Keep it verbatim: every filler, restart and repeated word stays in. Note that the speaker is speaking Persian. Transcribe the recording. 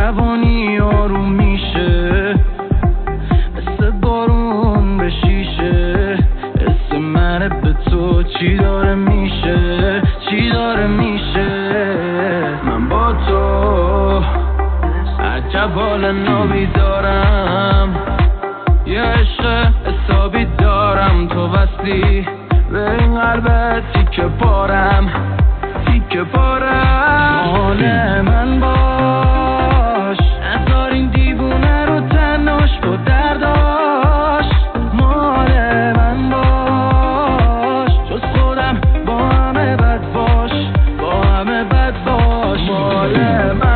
جوانی آروم میشه مثل بارون به شیشه. اسم منه به تو چی داره میشه، چی داره میشه. من با تو عجب حال نابی دارم، یه عشق حسابی دارم. تو وصلی به این قلبت تیکه پارم، تیکه پارم. حال من باش، نذار این دیوونه رو تناش با درداش. مال من باش، جز خودم با همه بد باش، با همه بد باش. مال من